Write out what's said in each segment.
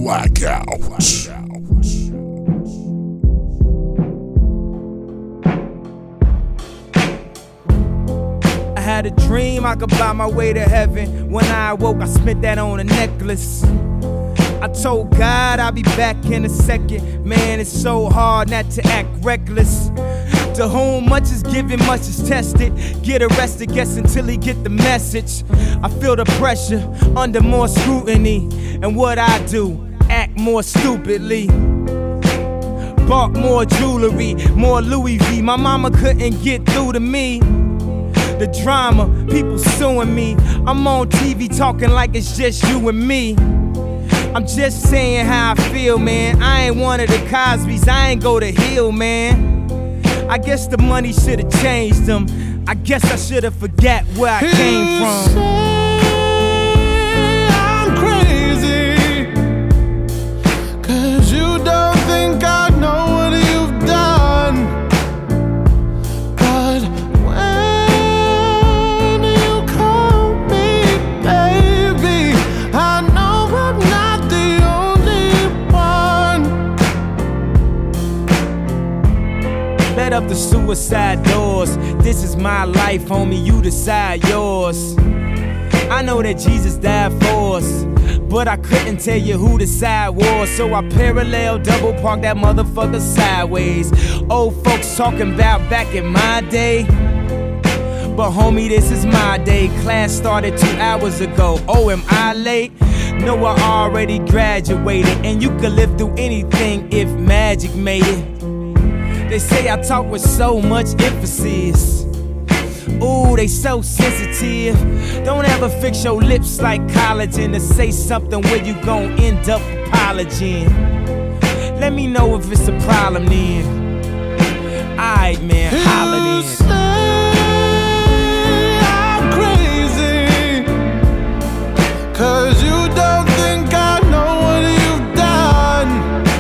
Blackout. I had a dream I could buy my way to heaven. When I awoke, I spent that on a necklace. I told God I'll be back in a second. Man, it's so hard not to act reckless. To whom much is given, much is tested. Get arrested, guess until he get the message. I feel the pressure, under more scrutiny. And what I do, act more stupidly. Bought more jewelry, more Louis V. My mama couldn't get through to me. The drama, people suing me. I'm on TV talking like it's just you and me. I'm just saying how I feel, man. I ain't one of the Cosbys, I ain't go to Hill, man. I guess the money should've changed them. I guess I should've forgot where I came from. You say I'm crazy, 'cause you don't think I know what you've done. But when you call me baby, I know I'm not the only one. Let up the suicide doors. This is my life, homie, you decide yours. I know that Jesus died for us, but I couldn't tell you who the side was. So I parallel double park that motherfucker sideways. Old folks talking about back in my day, but homie, this is my day. Class started 2 hours ago. Oh, am I late? No, I already graduated. And you could live through anything if magic made it. They say I talk with so much emphasis. Ooh, they so sensitive. Don't ever fix your lips like collagen to say something where you gon' end up apologizing. Let me know if it's a problem then. Alright, man, holla You then. say I'm crazy, 'cause you don't think I know what you've done.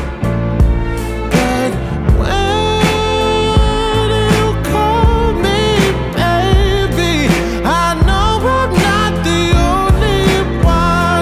But when you call me baby, I know I'm not the only one.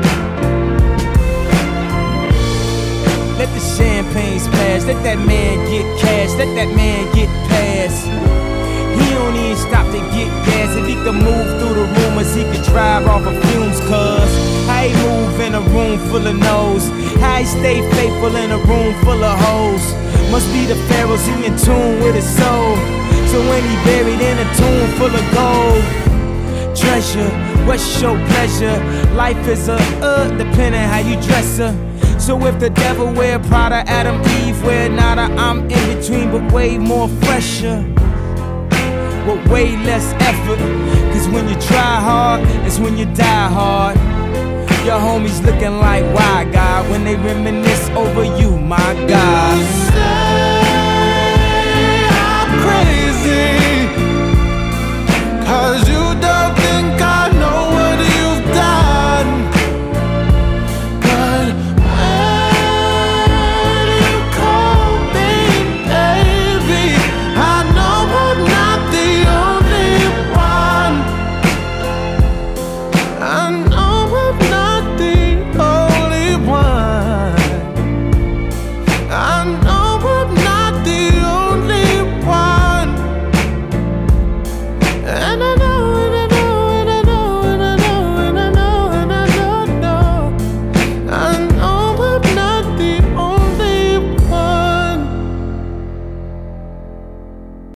Let the champagne splash, let that man get cash, let that man get past. He don't even stop to get gas. If he could move through the rumors, he could drive off of fumes, cuz how he move in a room full of no's, how he stay faithful in a room full of hoes. Must be the pharaohs, he in tune with his soul. So when he buried in a tomb full of gold, treasure, what's your pleasure? Life is a depending how you dress her. So if the devil wear Prada, Adam, Eve wear nada, I'm in between but way more fresher, with way less effort. Cause when you try hard, it's when you die hard. Your homies looking like why God when they reminisce over you, my God. You say I'm crazy, 'cause you don't